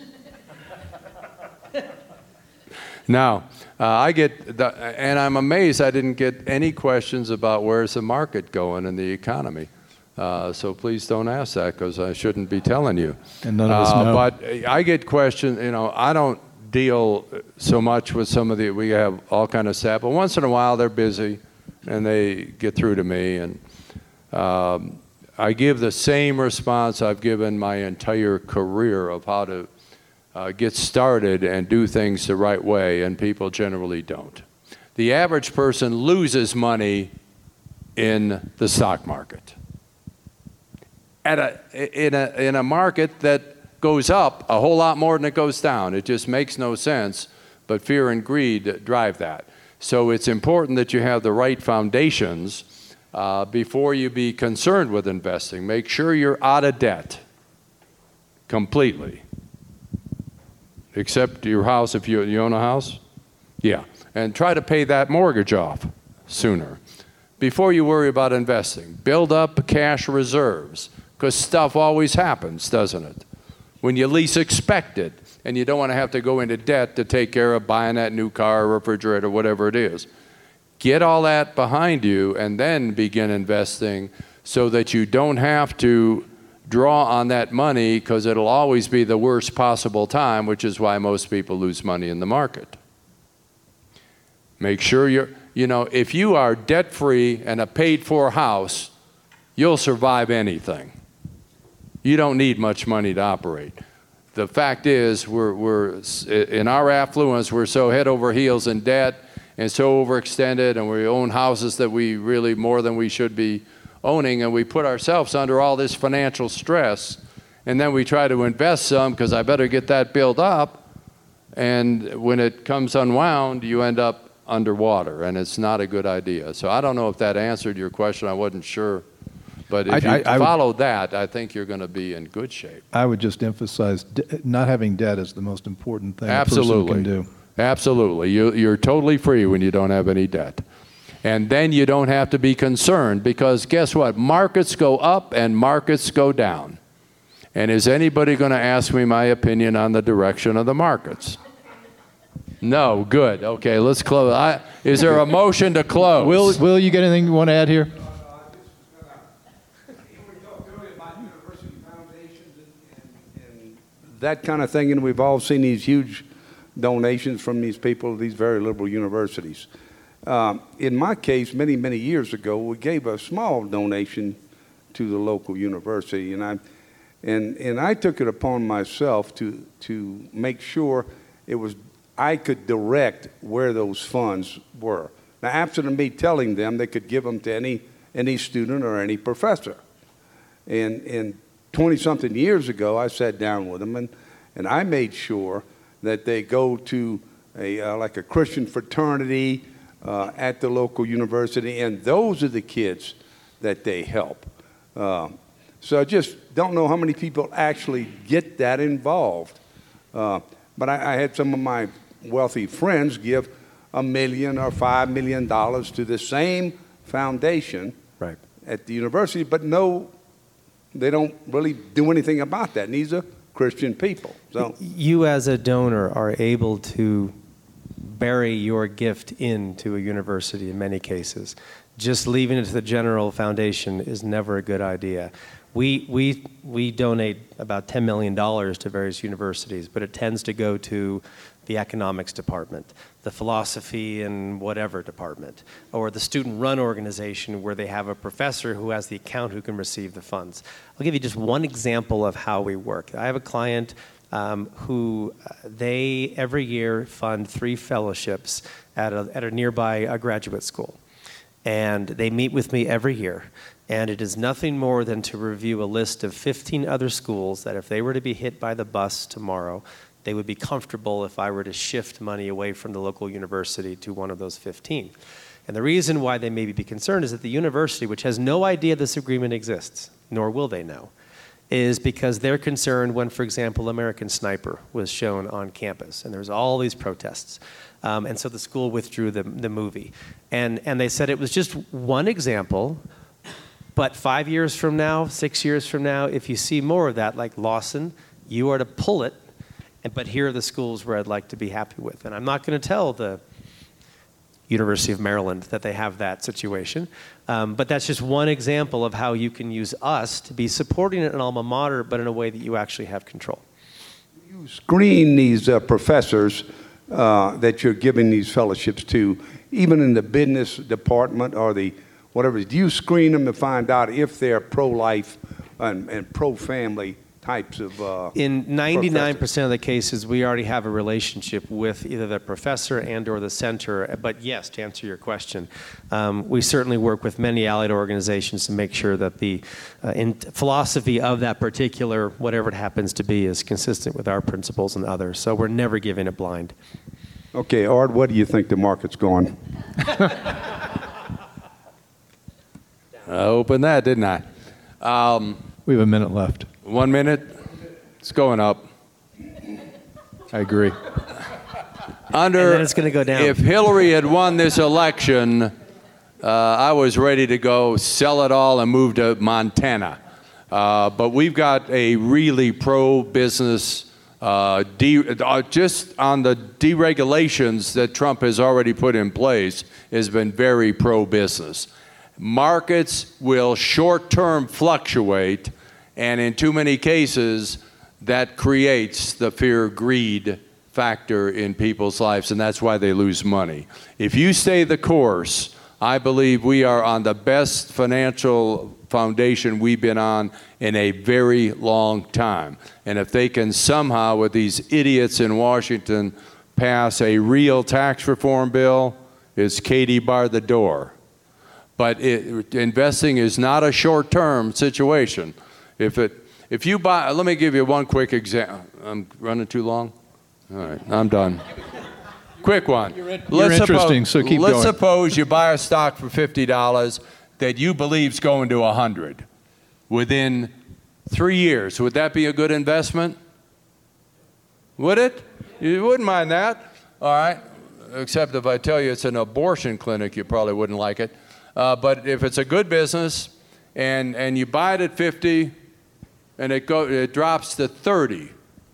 Now, uh, I get, the, and I'm amazed I didn't get any questions about where's the market going in the economy. Uh, so please don't ask that, because I shouldn't be telling you. And none of us Uh, know. But I get questions, you know, I don't deal so much with some of the, we have all kind of staff, but once in a while they're busy and they get through to me, and um, I give the same response I've given my entire career of how to uh, get started and do things the right way, and people generally don't. The average person loses money in the stock market. At a, in, a, in a market that goes up a whole lot more than it goes down. It just makes no sense, but fear and greed drive that. So it's important that you have the right foundations uh, before you be concerned with investing. Make sure you're out of debt completely, except your house if you, you own a house. Yeah, and try to pay that mortgage off sooner before you worry about investing. Build up cash reserves, because stuff always happens, doesn't it? When you least expect it, and you don't want to have to go into debt to take care of buying that new car, refrigerator, whatever it is. Get all that behind you and then begin investing so that you don't have to draw on that money, because it'll always be the worst possible time, which is why most people lose money in the market. Make sure you're, you know, if you are debt-free and a paid-for house, you'll survive anything. You don't need much money to operate. The fact is, we're, we're in our affluence, we're so head over heels in debt and so overextended, and we own houses that we really more than we should be owning, and we put ourselves under all this financial stress, and then we try to invest some because I better get that built up, and when it comes unwound, you end up underwater, and it's not a good idea. So I don't know if that answered your question. I wasn't sure. But if I- you I- I would- follow that, I think you're going to be in good shape. I would just emphasize de- not having debt is the most important thing a Absolutely. person can do. Absolutely. You, you're totally free when you don't have any debt. And then you don't have to be concerned, because guess what? Markets go up and markets go down. And is anybody going to ask me my opinion on the direction of the markets? No. Good. Okay, let's close. I, is there a motion to close? Will, Will, you got anything you want to add here? That kind of thing, and we've all seen these huge donations from these people, these very liberal universities. Um, in my case, many, many years ago, we gave a small donation to the local university, and I, and, and I took it upon myself to, to make sure it was, I could direct where those funds were. Now, absent of me telling them, they could give them to any, any student or any professor. And, and twenty-something years ago, I sat down with them, and, and I made sure that they go to a uh, like a Christian fraternity uh, at the local university, and those are the kids that they help. Uh, so I just don't know how many people actually get that involved. Uh, but I, I had some of my wealthy friends give a million or five million dollars to the same foundation Right. at the university, but no, they don't really do anything about that. And these are Christian people. So You as a donor are able to bury your gift into a university in many cases. Just leaving it to the general foundation is never a good idea. We, we, we donate about ten million dollars to various universities, but it tends to go to the economics department, the philosophy and whatever department, or the student-run organization where they have a professor who has the account who can receive the funds. I'll give you just one example of how we work. I have a client um, who uh, they every year fund three fellowships at a, at a nearby uh, graduate school. And they meet with me every year. And it is nothing more than to review a list of fifteen other schools that if they were to be hit by the bus tomorrow, they would be comfortable if I were to shift money away from the local university to one of those fifteen. And the reason why they may be concerned is that the university, which has no idea this agreement exists, nor will they know, is because they're concerned when, for example, American Sniper was shown on campus, and there was all these protests. Um, and so the school withdrew the, the movie. And, and they said it was just one example, but five years from now, six years from now, if you see more of that, like Lawson, you are to pull it. And, but here are the schools where I'd like to be happy with. And I'm not going to tell the University of Maryland that they have that situation. Um, but that's just one example of how you can use us to be supporting an alma mater, but in a way that you actually have control. you screen these uh, professors uh, that you're giving these fellowships to, even in the business department or the whatever. Do you screen them to find out if they're pro-life and, and pro-family types of uh, In ninety-nine percent professors? of the cases, we already have a relationship with either the professor and or the center. But yes, to answer your question, um, we certainly work with many allied organizations to make sure that the uh, in philosophy of that particular, whatever it happens to be, is consistent with our principles and others. So we're never giving it blind. Okay, Art, what do you think the market's going? I opened that, didn't I? Um, We have a minute left. one minute. It's going up. I agree. Under, And then it's gonna go down. If Hillary had won this election, uh, I was ready to go sell it all and move to Montana. Uh, but we've got a really pro-business, uh, de- uh, just on the deregulations that Trump has already put in place, has been very pro-business. Markets will short-term fluctuate, and in too many cases, that creates the fear-greed factor in people's lives, and that's why they lose money. If you stay the course, I believe we are on the best financial foundation we've been on in a very long time. And if they can somehow, with these idiots in Washington, pass a real tax reform bill, it's Katie bar the door. But it, investing is not a short-term situation. If it, if you buy, let me give you one quick example. I'm running too long? All right, I'm done. Quick one. You're, in, you're interesting, suppose, so keep let's going. Let's suppose you buy a stock for fifty dollars that you believe is going to one hundred within three years. Would that be a good investment? Would it? You wouldn't mind that? All right. Except if I tell you it's an abortion clinic, you probably wouldn't like it. Uh, but if it's a good business and, and you buy it at fifty and it, go, it drops to thirty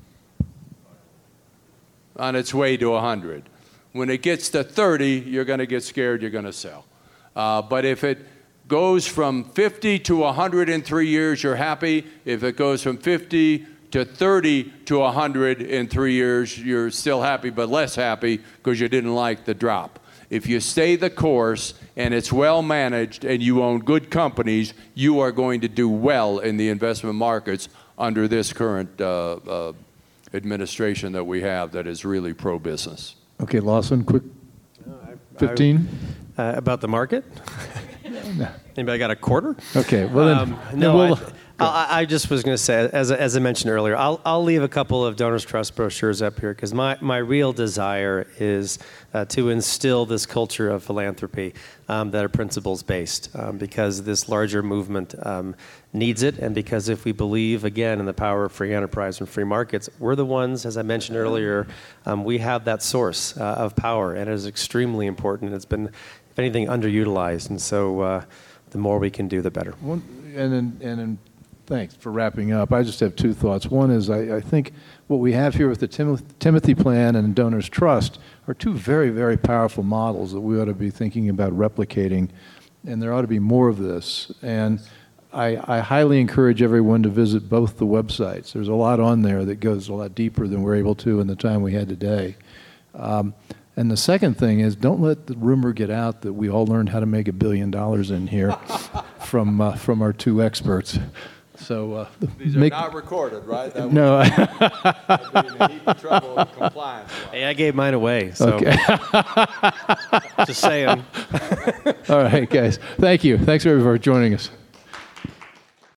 on its way to one hundred. When it gets to thirty, you're going to get scared, you're going to sell. Uh, but if it goes from fifty to one hundred in three years, you're happy. If it goes from fifty to thirty to one hundred in three years, you're still happy, but less happy because you didn't like the drop. If you stay the course and it's well managed and you own good companies, you are going to do well in the investment markets under this current uh, uh, administration that we have that is really pro-business. Okay, Lawson, quick fifteen. Uh, about the market? Anybody got a quarter? Okay, well then, Um, then no, we'll- I, I, I just was going to say, as, I- as I mentioned earlier, I'll, I'll leave a couple of Donors Trust brochures up here because my, my real desire is uh, to instill this culture of philanthropy um, that are principles based um, because this larger movement um, needs it, and because if we believe, again, in the power of free enterprise and free markets, we're the ones, as I mentioned earlier, um, we have that source uh, of power, and it is extremely important. It's been, if anything, underutilized, and so uh, the more we can do, the better. One, and in, and in, thanks for wrapping up. I just have two thoughts. One is I, I think what we have here with the Tim, Timothy Plan and Donors Trust are two very, very powerful models that we ought to be thinking about replicating, and there ought to be more of this. And I, I highly encourage everyone to visit both the websites. There's a lot on there that goes a lot deeper than we're able to in the time we had today. Um, And the second thing is, don't let the rumor get out that we all learned how to make a billion dollars in here from uh, from our two experts. So uh, These make, are not recorded, right? That no. would be in heap of trouble with compliance. Hey, I gave mine away, so Okay. just saying. All right, guys. Thank you. Thanks everybody for joining us.